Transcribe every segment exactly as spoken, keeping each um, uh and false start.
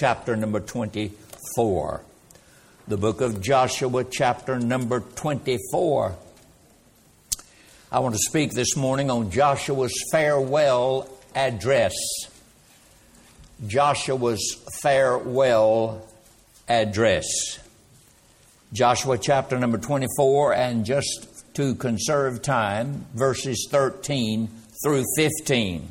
chapter number twenty-four. The book of Joshua, chapter number twenty-four. I want to speak this morning on Joshua's farewell address. Joshua's farewell address. Joshua chapter number twenty-four, and just to conserve time, verses thirteen through fifteen.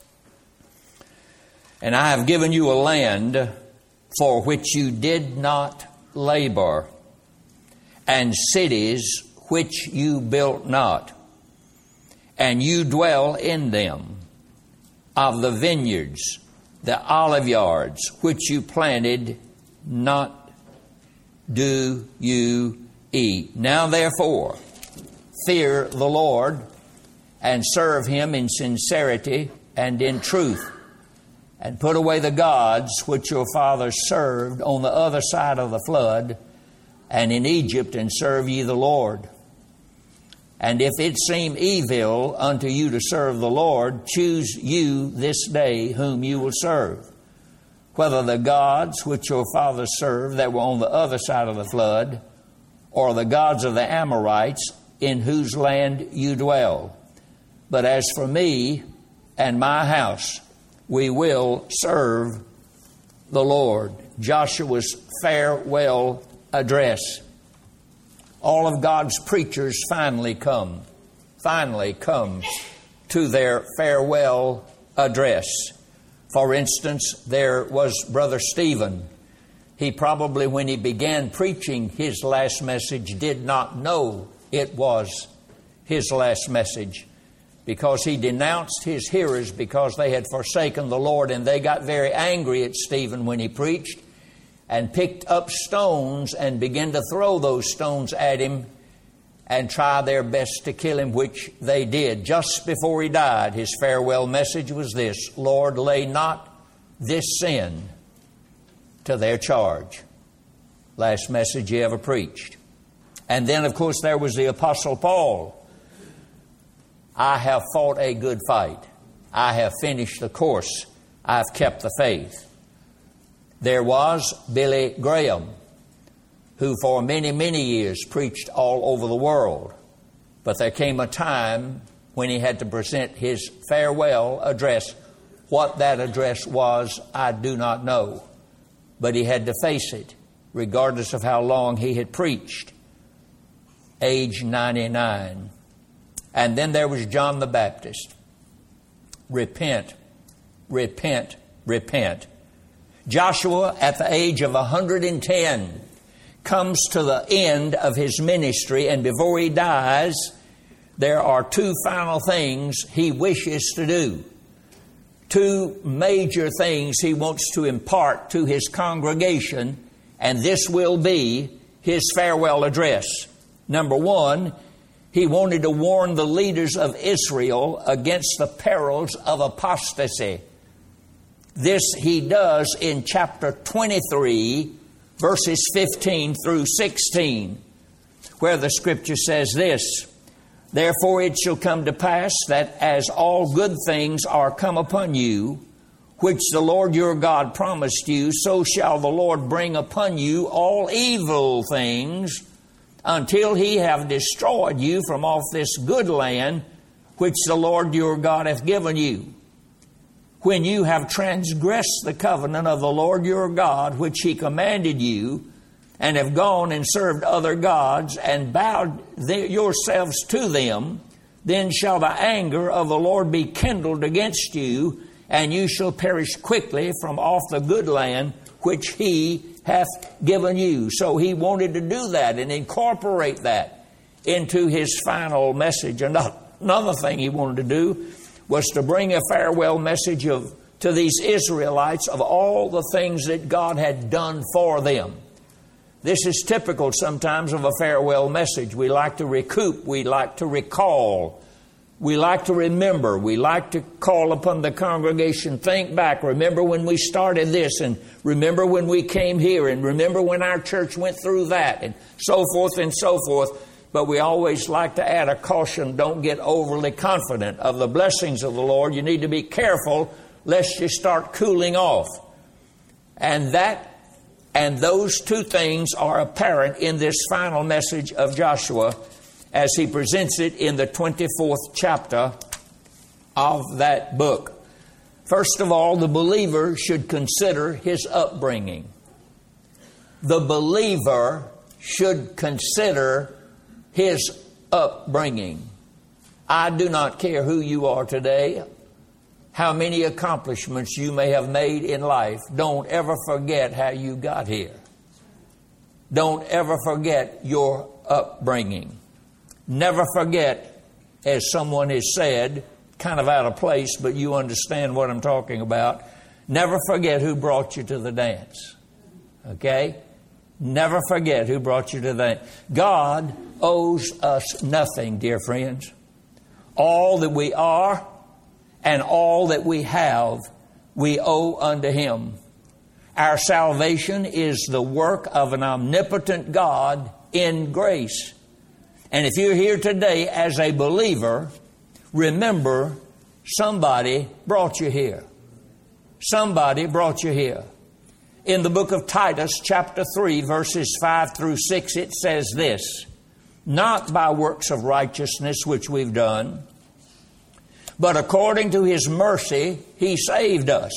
And I have given you a land for which you did not labor, and cities which you built not, and you dwell in them, of the vineyards, the olive yards, which you planted, not do you eat. Now therefore, fear the Lord, and serve Him in sincerity and in truth, and put away the gods which your fathers served on the other side of the flood, and in Egypt, and serve ye the Lord. And if it seem evil unto you to serve the Lord, choose you this day whom you will serve, whether the gods which your fathers served that were on the other side of the flood, or the gods of the Amorites in whose land you dwell. But as for me and my house, we will serve the Lord. Joshua's farewell address. All of God's preachers finally come, finally come to their farewell address. For instance, there was Brother Stephen. He probably, when he began preaching his last message, did not know it was his last message, because he denounced his hearers because they had forsaken the Lord, and they got very angry at Stephen when he preached, and picked up stones and began to throw those stones at him and try their best to kill him, which they did. Just before he died, his farewell message was this: Lord, lay not this sin to their charge. Last message he ever preached. And then, of course, there was the Apostle Paul. I have fought a good fight. I have finished the course. I have kept the faith. There was Billy Graham, who for many, many years preached all over the world. But there came a time when he had to present his farewell address. What that address was, I do not know. But he had to face it, regardless of how long he had preached. Age ninety-nine. And then there was John the Baptist. Repent, repent, repent. Joshua, at the age of one hundred ten, comes to the end of his ministry, and before he dies, there are two final things he wishes to do. Two major things he wants to impart to his congregation, and this will be his farewell address. Number one, he wanted to warn the leaders of Israel against the perils of apostasy. This he does in chapter twenty-three, verses fifteen through sixteen, where the Scripture says this: Therefore it shall come to pass that as all good things are come upon you, which the Lord your God promised you, so shall the Lord bring upon you all evil things, until He have destroyed you from off this good land, which the Lord your God hath given you. When you have transgressed the covenant of the Lord your God, which He commanded you, and have gone and served other gods, and bowed the, yourselves to them, then shall the anger of the Lord be kindled against you, and you shall perish quickly from off the good land which He hath given you. So he wanted to do that and incorporate that into his final message. Another thing he wanted to do was to bring a farewell message of to these Israelites of all the things that God had done for them. This is typical sometimes of a farewell message. We like to recoup. We like to recall. We like to remember. We like to call upon the congregation, think back, remember when we started this, and remember when we came here, and remember when our church went through that, and so forth and so forth. But we always like to add a caution: don't get overly confident of the blessings of the Lord. You need to be careful lest you start cooling off. And that and those two things are apparent in this final message of Joshua as he presents it in the twenty-fourth chapter of that book. First of all, the believer should consider his upbringing. The believer should consider his upbringing. I do not care who you are today, how many accomplishments you may have made in life. Don't ever forget how you got here. Don't ever forget your upbringing. Never forget, as someone has said, kind of out of place, but you understand what I'm talking about. Never forget who brought you to the dance. Okay? Never forget who brought you to the dance. God owes us nothing, dear friends. All that we are and all that we have, we owe unto Him. Our salvation is the work of an omnipotent God in grace. And if you're here today as a believer, remember, somebody brought you here. Somebody brought you here. In the book of Titus, chapter three, verses five through six, it says this: not by works of righteousness which we've done, but according to His mercy, He saved us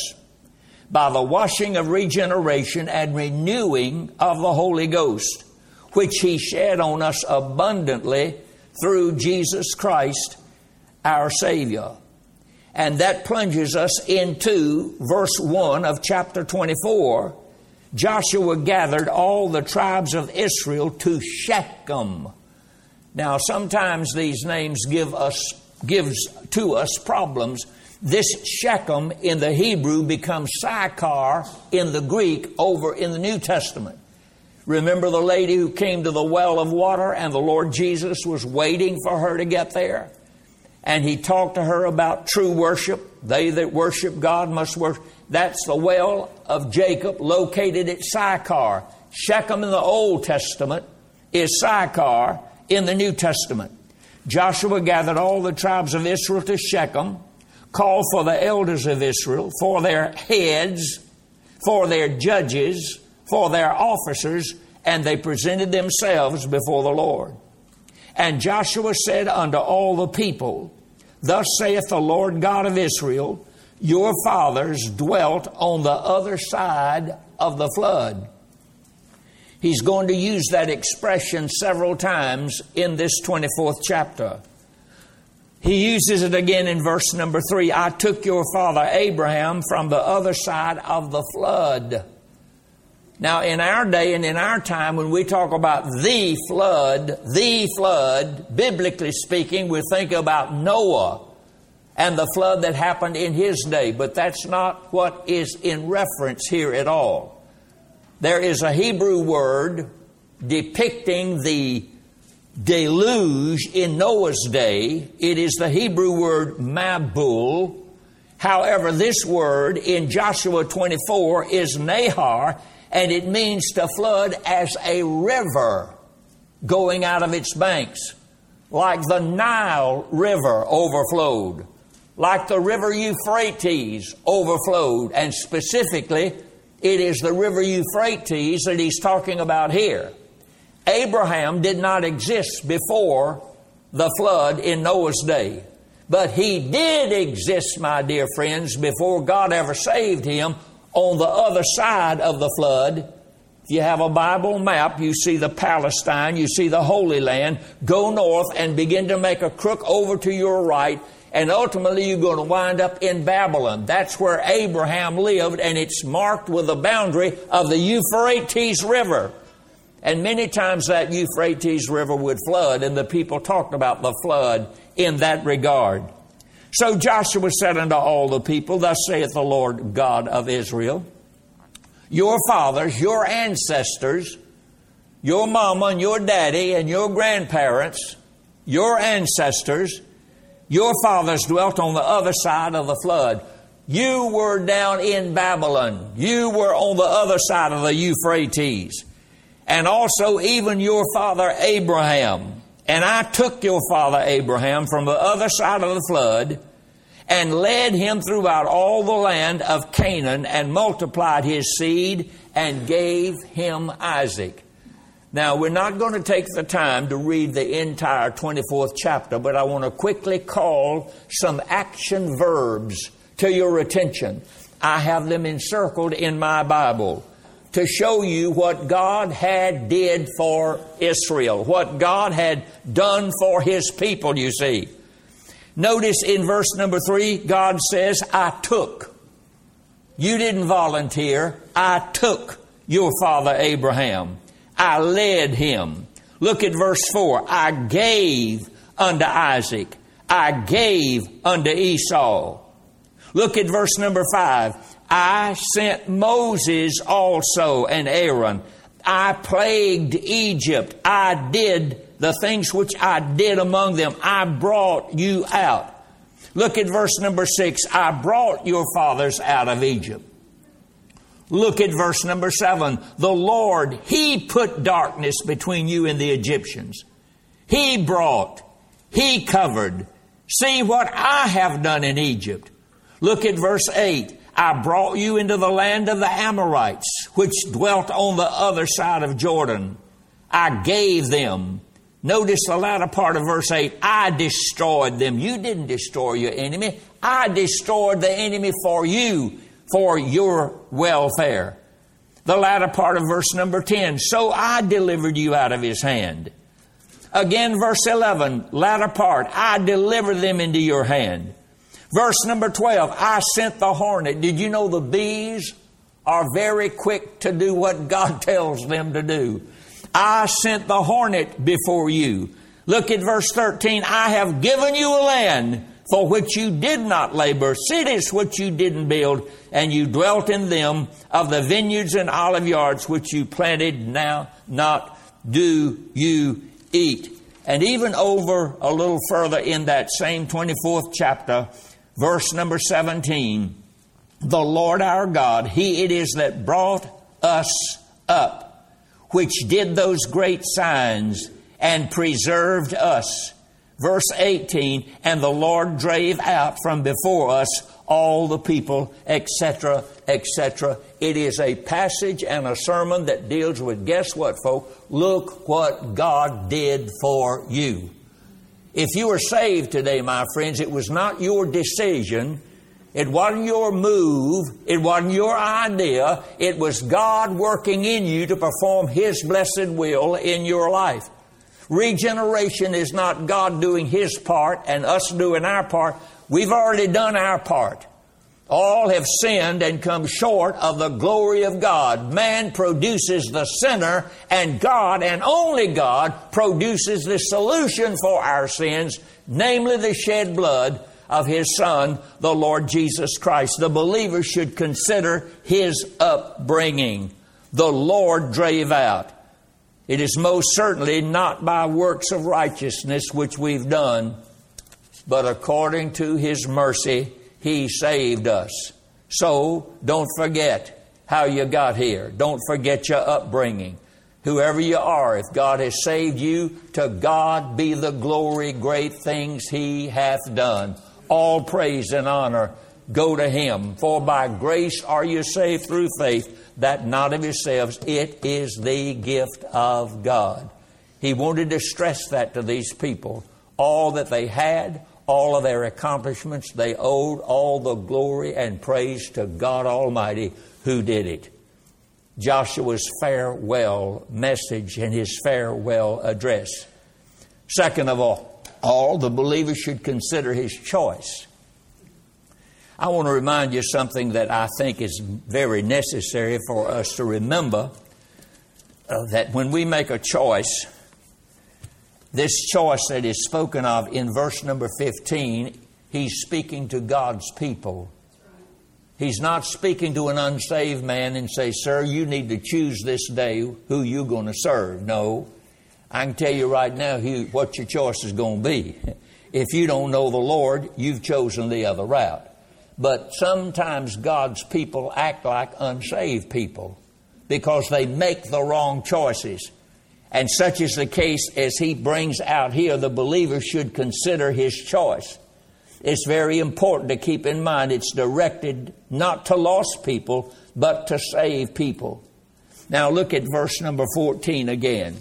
by the washing of regeneration and renewing of the Holy Ghost, which He shed on us abundantly through Jesus Christ, our Savior. And that plunges us into verse one of chapter twenty-four. Joshua gathered all the tribes of Israel to Shechem. Now, sometimes these names give us gives to us problems. This Shechem in the Hebrew becomes Sychar in the Greek over in the New Testament. Remember the lady who came to the well of water and the Lord Jesus was waiting for her to get there? And He talked to her about true worship. They that worship God must worship. That's the well of Jacob located at Sychar. Shechem in the Old Testament is Sychar in the New Testament. Joshua gathered all the tribes of Israel to Shechem, called for the elders of Israel, for their heads, for their judges, for their officers, and they presented themselves before the Lord. And Joshua said unto all the people, thus saith the Lord God of Israel, your fathers dwelt on the other side of the flood. He's going to use that expression several times in this twenty-fourth chapter. He uses it again in verse number three. I took your father Abraham from the other side of the flood. Now, in our day and in our time, when we talk about the flood, the flood, biblically speaking, we think about Noah and the flood that happened in his day. But that's not what is in reference here at all. There is a Hebrew word depicting the deluge in Noah's day. It is the Hebrew word Mabul. However, this word in Joshua twenty-four is Nahar, and it means to flood as a river going out of its banks, like the Nile River overflowed, like the river Euphrates overflowed, and specifically, it is the river Euphrates that he's talking about here. Abraham did not exist before the flood in Noah's day, but he did exist, my dear friends, before God ever saved him on the other side of the flood. If you have a Bible map, you see the Palestine, you see the Holy Land. Go north and begin to make a crook over to your right, and ultimately you're going to wind up in Babylon. That's where Abraham lived, and it's marked with the boundary of the Euphrates River. And many times that Euphrates River would flood, and the people talked about the flood in that regard. So Joshua said unto all the people, thus saith the Lord God of Israel, your fathers, your ancestors, your mama and your daddy and your grandparents, your ancestors, your fathers dwelt on the other side of the flood. You were down in Babylon. You were on the other side of the Euphrates. And also even your father Abraham. And I took your father Abraham from the other side of the flood and led him throughout all the land of Canaan, and multiplied his seed, and gave him Isaac. Now, we're not going to take the time to read the entire twenty-fourth chapter, but I want to quickly call some action verbs to your attention. I have them encircled in my Bible to show you what God had did for Israel, what God had done for His people, you see. Notice in verse number three, God says, I took. You didn't volunteer. I took your father Abraham. I led him. Look at verse four. I gave unto Isaac. I gave unto Esau. Look at verse number five. I sent Moses also and Aaron. I plagued Egypt. I did the things which I did among them. I brought you out. Look at verse number six. I brought your fathers out of Egypt. Look at verse number seven. The Lord, He put darkness between you and the Egyptians. He brought, He covered. See what I have done in Egypt. Look at verse eight. I brought you into the land of the Amorites, which dwelt on the other side of Jordan. I gave them. Notice the latter part of verse eight. I destroyed them. You didn't destroy your enemy. I destroyed the enemy for you, for your welfare. The latter part of verse number ten. So I delivered you out of his hand. Again, verse eleven, latter part. I delivered them into your hand. Verse number twelve, I sent the hornet. Did you know the bees are very quick to do what God tells them to do? I sent the hornet before you. Look at verse thirteen. I have given you a land for which you did not labor, cities which you didn't build, and you dwelt in them, of the vineyards and olive yards which you planted, now not do you eat. And even over a little further in that same twenty-fourth chapter, verse number seventeen, the Lord our God, He it is that brought us up, which did those great signs and preserved us. Verse eighteen, and the Lord drave out from before us all the people, et cetera, et cetera. It is a passage and a sermon that deals with, guess what, folk? Look what God did for you. If you are saved today, my friends, it was not your decision. It wasn't your move. It wasn't your idea. It was God working in you to perform His blessed will in your life. Regeneration is not God doing His part and us doing our part. We've already done our part. All have sinned and come short of the glory of God. Man produces the sinner, and God, and only God, produces the solution for our sins, namely the shed blood of His Son, the Lord Jesus Christ. The believer should consider his upbringing. The Lord drave out. It is most certainly not by works of righteousness which we've done, but according to His mercy, He saved us. So don't forget how you got here. Don't forget your upbringing. Whoever you are, if God has saved you, to God be the glory, great things He hath done. All praise and honor go to Him. For by grace are you saved through faith, that not of yourselves. It is the gift of God. He wanted to stress that to these people. All that they had, all of their accomplishments, they owed all the glory and praise to God Almighty who did it. Joshua's farewell message and his farewell address. Second of all, all the believer should consider his choice. I want to remind you something that I think is very necessary for us to remember, uh, that when we make a choice, this choice that is spoken of in verse number fifteen, He's speaking to God's people. He's not speaking to an unsaved man and say, sir, you need to choose this day who you're going to serve. No, I can tell you right now who, what your choice is going to be. If you don't know the Lord, you've chosen the other route. But sometimes God's people act like unsaved people because they make the wrong choices. And such is the case as he brings out here. The believer should consider his choice. It's very important to keep in mind it's directed not to lost people, but to save people. Now look at verse number fourteen again.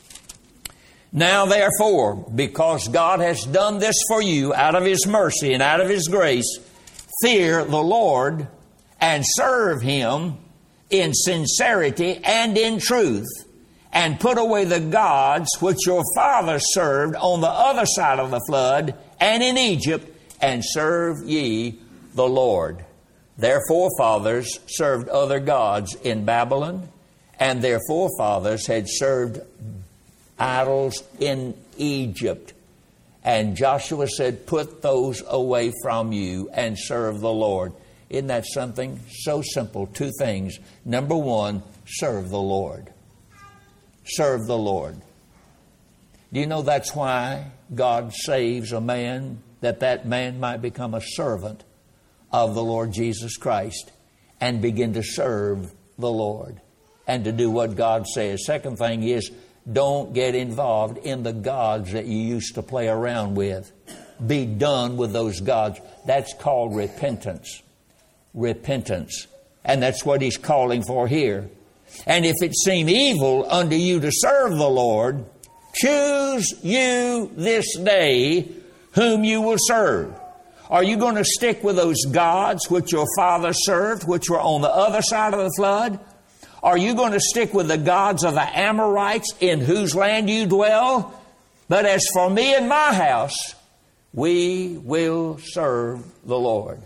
Now therefore, because God has done this for you out of His mercy and out of His grace, fear the Lord and serve Him in sincerity and in truth, and put away the gods which your fathers served on the other side of the flood and in Egypt, and serve ye the Lord. Their forefathers served other gods in Babylon, and their forefathers had served idols in Egypt. And Joshua said, put those away from you and serve the Lord. Isn't that something? So simple. Two things. Number one, serve the Lord. Serve the Lord. Do you know that's why God saves a man, that that man might become a servant of the Lord Jesus Christ and begin to serve the Lord and to do what God says. Second thing is, don't get involved in the gods that you used to play around with. Be done with those gods. That's called repentance. Repentance. And that's what He's calling for here. And if it seem evil unto you to serve the Lord, choose you this day whom you will serve. Are you going to stick with those gods which your fathers served, which were on the other side of the flood? Are you going to stick with the gods of the Amorites in whose land you dwell? But as for me and my house, we will serve the Lord.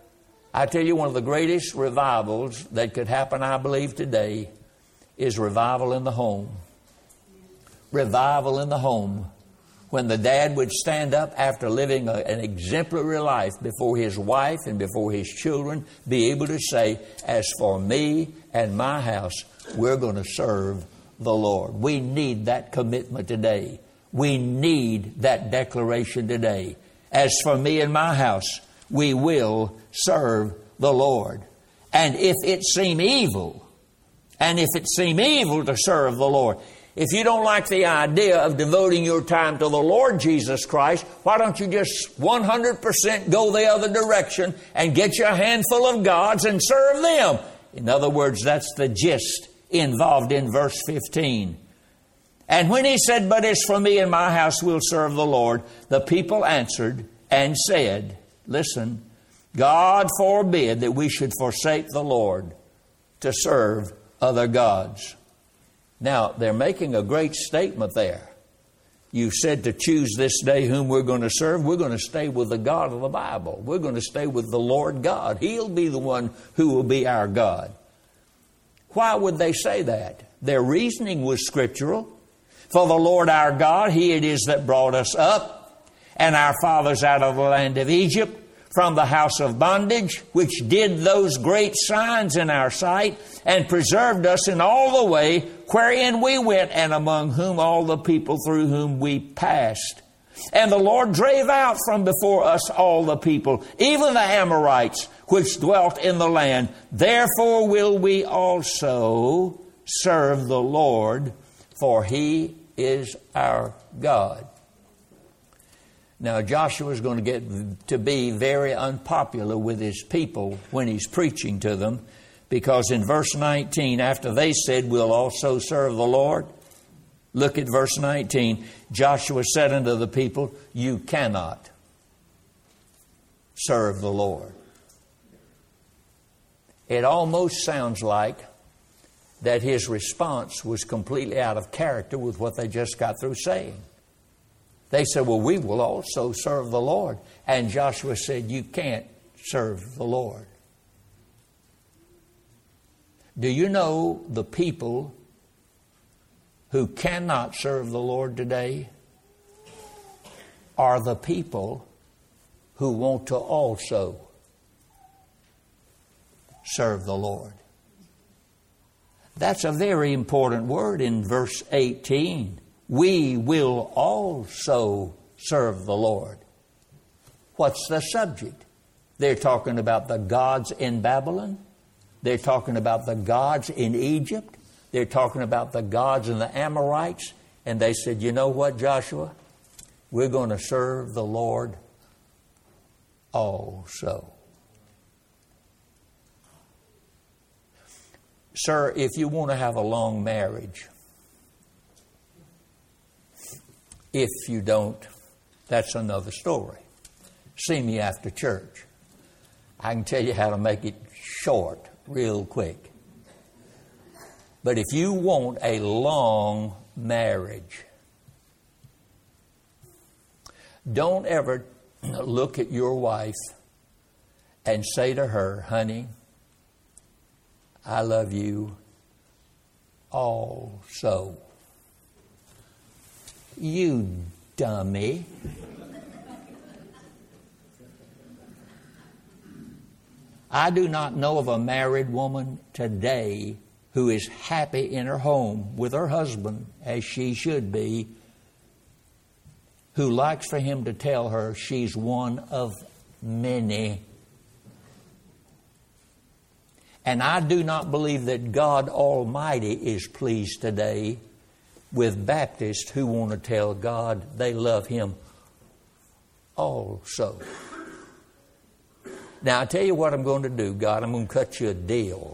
I tell you, one of the greatest revivals that could happen, I believe, today is revival in the home. Revival in the home. When the dad would stand up after living a, an exemplary life before his wife and before his children, be able to say, as for me and my house, we're going to serve the Lord. We need that commitment today. We need that declaration today. As for me and my house, we will serve the Lord. And if it seem evil, and if it seem evil to serve the Lord, if you don't like the idea of devoting your time to the Lord Jesus Christ, why don't you just one hundred percent go the other direction and get you a handful of gods and serve them? In other words, that's the gist involved in verse fifteen. And when he said, but as for me and my house, we'll serve the Lord, the people answered and said, listen, God forbid that we should forsake the Lord to serve other gods. Now, they're making a great statement there. You said to choose this day whom we're going to serve. We're going to stay with the God of the Bible. We're going to stay with the Lord God. He'll be the one who will be our God. Why would they say that? Their reasoning was scriptural. For the Lord our God, He it is that brought us up and our fathers out of the land of Egypt, from the house of bondage, which did those great signs in our sight, and preserved us in all the way wherein we went, and among whom all the people through whom we passed. And the Lord drave out from before us all the people, even the Amorites, which dwelt in the land. Therefore will we also serve the Lord, for He is our God. Now, Joshua is going to get to be very unpopular with his people when he's preaching to them, because in verse nineteen, after they said, we'll also serve the Lord, look at verse nineteen. Joshua said unto the people, you cannot serve the Lord. It almost sounds like that his response was completely out of character with what they just got through saying. They said, well, we will also serve the Lord. And Joshua said, you can't serve the Lord. Do you know the people who cannot serve the Lord today are the people who want to also serve the Lord? That's a very important word in verse eighteen. We will also serve the Lord. What's the subject? They're talking about the gods in Babylon. They're talking about the gods in Egypt. They're talking about the gods in the Amorites. And they said, you know what, Joshua? We're going to serve the Lord also. Sir, if you want to have a long marriage, if you don't, that's another story. See me after church. I can tell you how to make it short, real quick. But if you want a long marriage, don't ever look at your wife and say to her, honey, I love you also. You dummy. I do not know of a married woman today who is happy in her home with her husband, as she should be, who likes for him to tell her she's one of many. And I do not believe that God Almighty is pleased today with Baptists who want to tell God they love Him also. Now, I tell you what I'm going to do, God. I'm going to cut you a deal.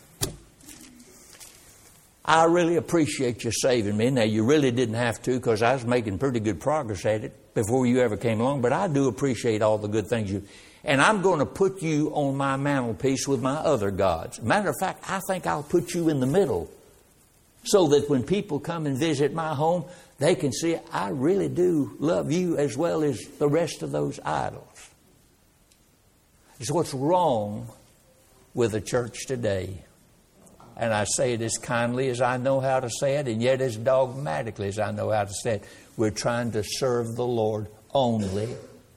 I really appreciate you saving me. Now, you really didn't have to, because I was making pretty good progress at it before you ever came along. But I do appreciate all the good things you... And I'm going to put you on my mantelpiece with my other gods. Matter of fact, I think I'll put you in the middle, so that when people come and visit my home, they can see I really do love you as well as the rest of those idols. It's what's wrong with the church today. And I say it as kindly as I know how to say it, and yet as dogmatically as I know how to say it. We're trying to serve the Lord only.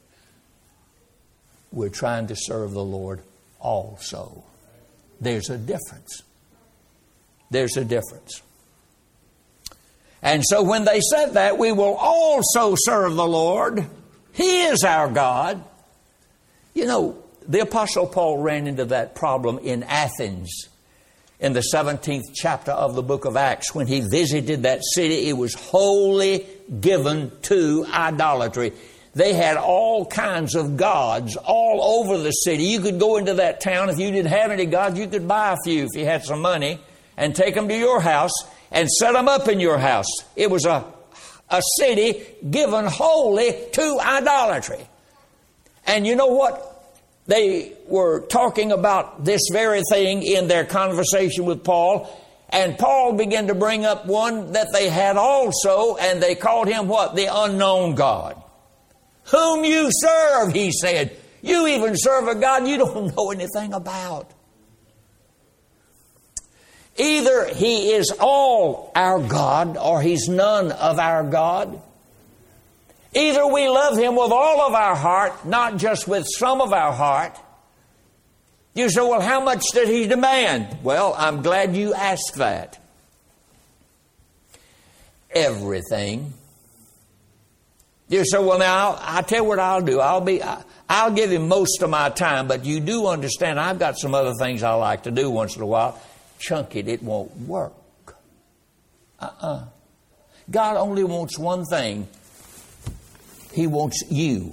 We're trying to serve the Lord also. There's a difference. There's a difference. And so when they said that, we will also serve the Lord. He is our God. You know, the Apostle Paul ran into that problem in Athens in the seventeenth chapter of the book of Acts. When he visited that city, it was wholly given to idolatry. They had all kinds of gods all over the city. You could go into that town. If you didn't have any gods, you could buy a few if you had some money and take them to your house and set them up in your house. It was a, a city given wholly to idolatry. And you know what? They were talking about this very thing in their conversation with Paul. And Paul began to bring up one that they had also, and they called him what? The unknown God. Whom you serve, he said. You even serve a God you don't know anything about. Either He is all our God or He's none of our God. Either we love Him with all of our heart, not just with some of our heart. You say, well, how much did He demand? Well, I'm glad you asked that. Everything. You say, well, now, I'll, I'll tell you what I'll do. I'll be, I'll give Him most of my time, but you do understand I've got some other things I like to do once in a while. Chunk it, it won't work. Uh-uh. God only wants one thing. He wants you.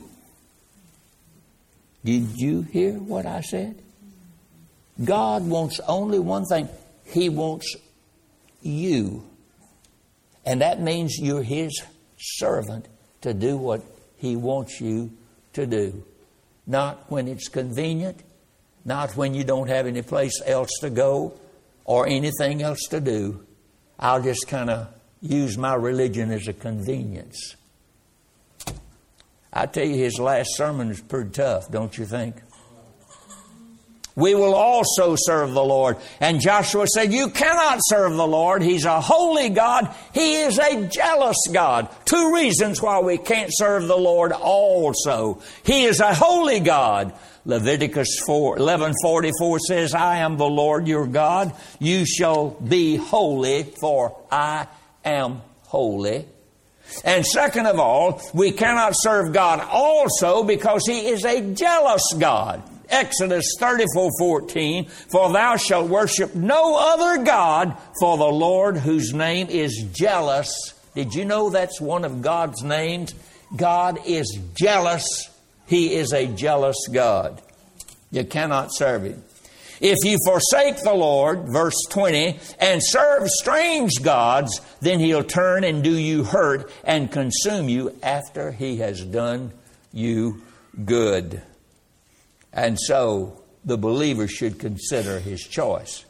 Did you hear what I said? God wants only one thing. He wants you. And that means you're His servant to do what He wants you to do. Not when it's convenient, not when you don't have any place else to go or anything else to do. I'll just kind of use my religion as a convenience. I tell you, his last sermon is pretty tough, don't you think? We will also serve the Lord. And Joshua said, you cannot serve the Lord. He's a holy God. He is a jealous God. Two reasons why we can't serve the Lord also. He is a holy God. Leviticus eleven forty-four says, I am the Lord your God. You shall be holy, for I am holy. And second of all, we cannot serve God also because He is a jealous God. Exodus thirty-four fourteen, for thou shalt worship no other God, for the Lord whose name is jealous. Did you know that's one of God's names? God is jealous He is a jealous God. You cannot serve Him. If you forsake the Lord, verse twenty, and serve strange gods, then He'll turn and do you hurt and consume you after He has done you good. And so the believer should consider his choice.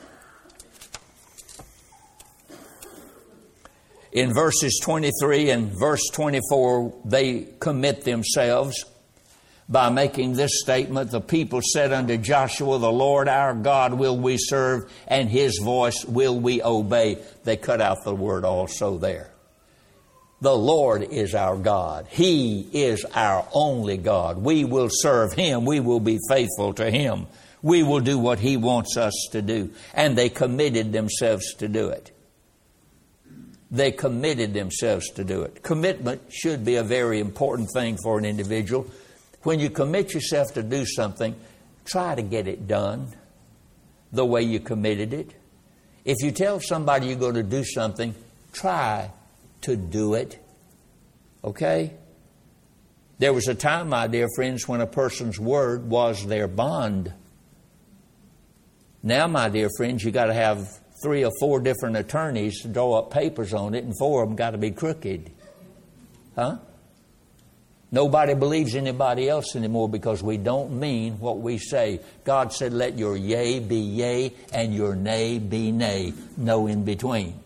In verses twenty-three and verse twenty-four, they commit themselves by making this statement. The people said unto Joshua, the Lord our God will we serve, and His voice will we obey. They cut out the word also there. The Lord is our God. He is our only God. We will serve Him. We will be faithful to Him. We will do what He wants us to do. And they committed themselves to do it. They committed themselves to do it. Commitment should be a very important thing for an individual. When you commit yourself to do something, try to get it done the way you committed it. If you tell somebody you're going to do something, try to do it. Okay? There was a time, my dear friends, when a person's word was their bond. Now, my dear friends, you got to have three or four different attorneys to draw up papers on it, and four of them got to be crooked. Huh? Nobody believes anybody else anymore because we don't mean what we say. God said, let your yea be yea and your nay be nay. No in between.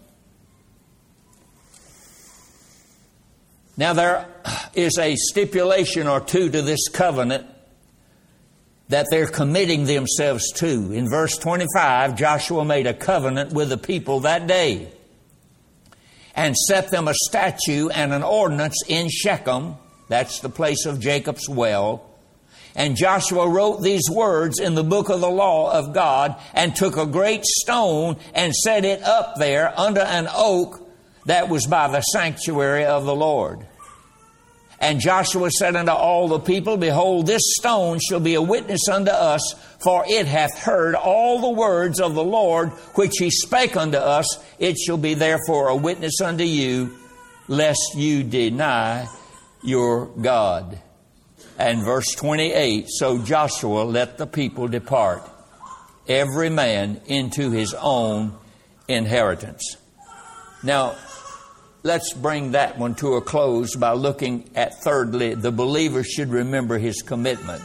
Now there is a stipulation or two to this covenant that they're committing themselves to. In verse twenty-five, Joshua made a covenant with the people that day and set them a statute and an ordinance in Shechem. That's the place of Jacob's well. And Joshua wrote these words in the book of the law of God and took a great stone and set it up there under an oak that was by the sanctuary of the Lord. And Joshua said unto all the people, behold, this stone shall be a witness unto us, for it hath heard all the words of the Lord which He spake unto us. It shall be therefore a witness unto you, lest you deny your God. And verse twenty-eight, so Joshua let the people depart, every man into his own inheritance. Now, let's bring that one to a close by looking at, thirdly, the believer should remember his commitment.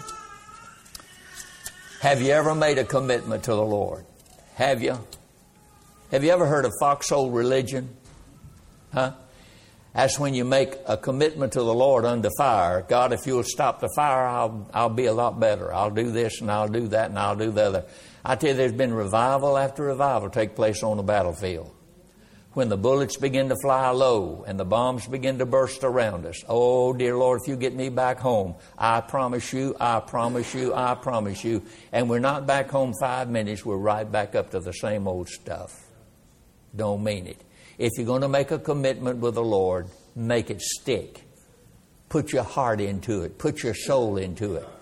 Have you ever made a commitment to the Lord? Have you? Have you ever heard of foxhole religion? Huh? That's when you make a commitment to the Lord under fire. God, if you'll stop the fire, I'll, I'll be a lot better. I'll do this and I'll do that and I'll do the other. I tell you, there's been revival after revival take place on the battlefield. When the bullets begin to fly low and the bombs begin to burst around us. Oh, dear Lord, if you get me back home, I promise you, I promise you, I promise you. And we're not back home five minutes. We're right back up to the same old stuff. Don't mean it. If you're going to make a commitment with the Lord, make it stick. Put your heart into it. Put your soul into it.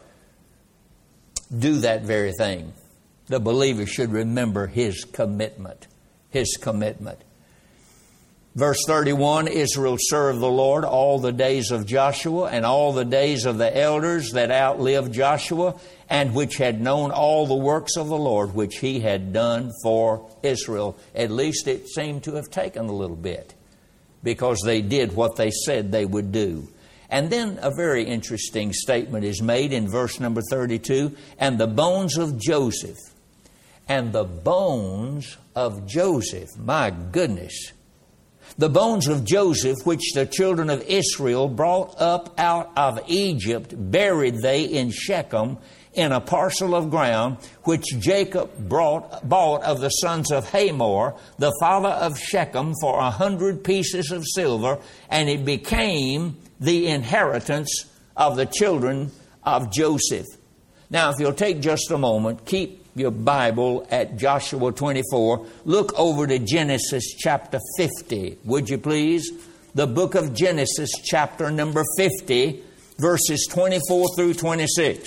Do that very thing. The believer should remember his commitment. His commitment. Verse thirty-one, Israel served the Lord all the days of Joshua and all the days of the elders that outlived Joshua, and which had known all the works of the Lord, which He had done for Israel. At least it seemed to have taken a little bit, because they did what they said they would do. And then a very interesting statement is made in verse number thirty-two, and the bones of Joseph, and the bones of Joseph, my goodness, the bones of Joseph, which the children of Israel brought up out of Egypt, buried they in Shechem in a parcel of ground, which Jacob brought, bought of the sons of Hamor, the father of Shechem, for a hundred pieces of silver, and it became the inheritance of the children of Joseph. Now, if you'll take just a moment, keep your Bible at Joshua twenty-four. Look over to Genesis chapter fifty, would you please? The book of Genesis chapter number fifty, verses twenty-four through twenty-six.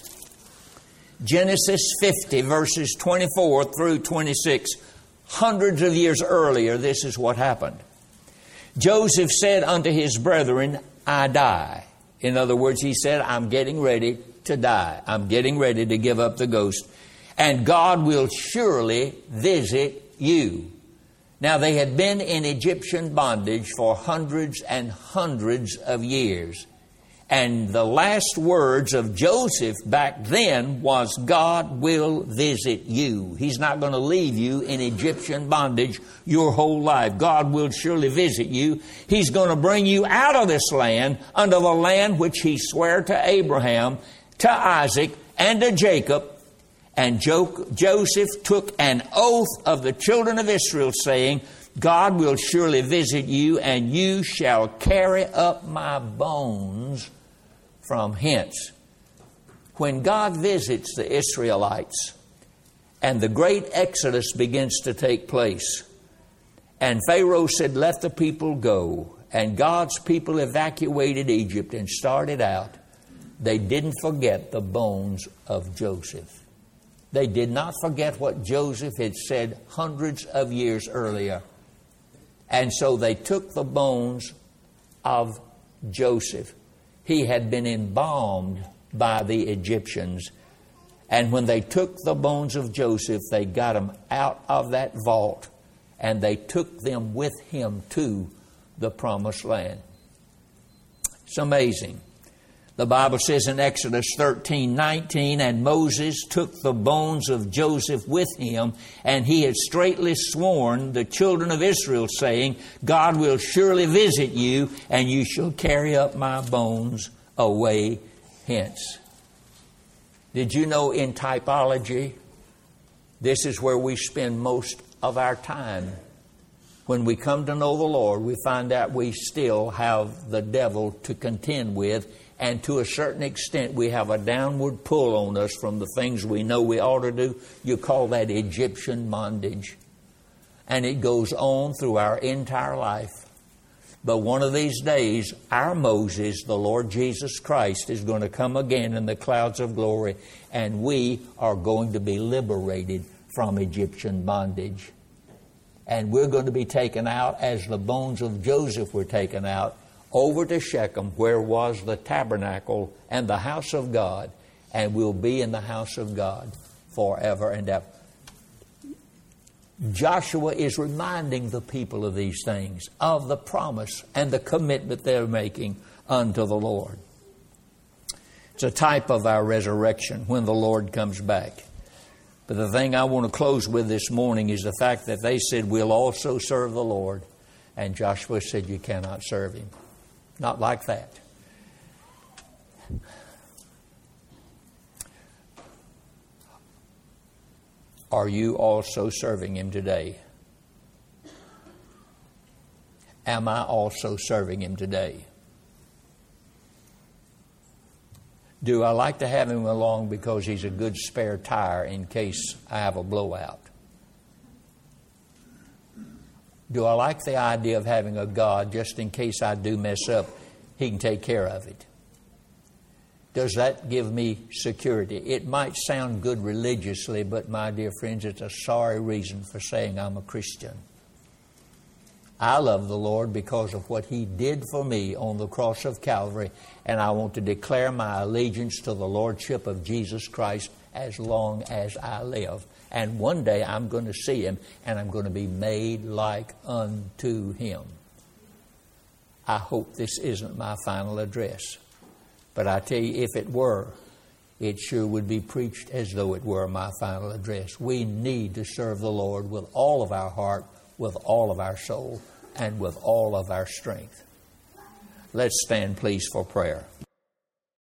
Genesis fifty, verses twenty-four through twenty-six. Hundreds of years earlier, this is what happened. Joseph said unto his brethren, I die. In other words, he said, I'm getting ready to die. I'm getting ready to give up the ghost. And God will surely visit you. Now, they had been in Egyptian bondage for hundreds and hundreds of years. And the last words of Joseph back then was, God will visit you. He's not going to leave you in Egyptian bondage your whole life. God will surely visit you. He's going to bring you out of this land unto the land which He swore to Abraham, to Isaac, and to Jacob. And jo- Joseph took an oath of the children of Israel, saying, God will surely visit you, and you shall carry up my bones from hence. When God visits the Israelites and the great exodus begins to take place, and Pharaoh said, let the people go, and God's people evacuated Egypt and started out, they didn't forget the bones of Joseph. They did not forget what Joseph had said hundreds of years earlier. And so they took the bones of Joseph. He had been embalmed by the Egyptians. And when they took the bones of Joseph, they got them out of that vault, and they took them with him to the promised land. It's amazing. The Bible says in Exodus thirteen nineteen, and Moses took the bones of Joseph with him, and he had straitly sworn the children of Israel, saying, God will surely visit you, and you shall carry up my bones away hence. Did you know in typology, this is where we spend most of our time? When we come to know the Lord, we find out we still have the devil to contend with. And to a certain extent, we have a downward pull on us from the things we know we ought to do. You call that Egyptian bondage. And it goes on through our entire life. But one of these days, our Moses, the Lord Jesus Christ, is going to come again in the clouds of glory. And we are going to be liberated from Egyptian bondage. And we're going to be taken out as the bones of Joseph were taken out, over to Shechem, where was the tabernacle and the house of God, and we'll be in the house of God forever and ever. Joshua is reminding the people of these things, of the promise and the commitment they're making unto the Lord. It's a type of our resurrection when the Lord comes back. But the thing I want to close with this morning is the fact that they said, we'll also serve the Lord. And Joshua said, you cannot serve Him. Not like that. Are you also serving Him today? Am I also serving Him today? Do I like to have Him along because He's a good spare tire in case I have a blowout? Do I like the idea of having a God just in case I do mess up, He can take care of it? Does that give me security? It might sound good religiously, but my dear friends, it's a sorry reason for saying I'm a Christian. I love the Lord because of what He did for me on the cross of Calvary, and I want to declare my allegiance to the Lordship of Jesus Christ as long as I live. And one day I'm going to see Him, and I'm going to be made like unto Him. I hope this isn't my final address. But I tell you, if it were, it sure would be preached as though it were my final address. We need to serve the Lord with all of our heart, with all of our soul, and with all of our strength. Let's stand, please, for prayer.